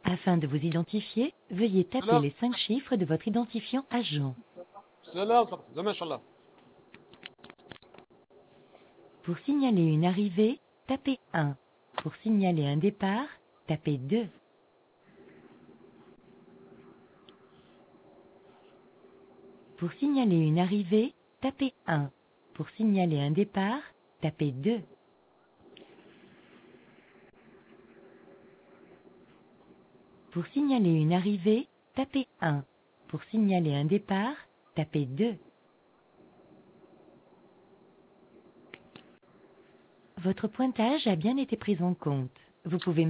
Afin de vous identifier, veuillez taper les 5 chiffres de votre identifiant agent. Pour signaler une arrivée, tapez 1. Pour signaler un départ, tapez 2. Pour signaler une arrivée, tapez 1. Pour signaler un départ, tapez 2. Pour signaler une arrivée, tapez 1. Pour signaler un départ, tapez 2. Votre pointage a bien été pris en compte. Vous pouvez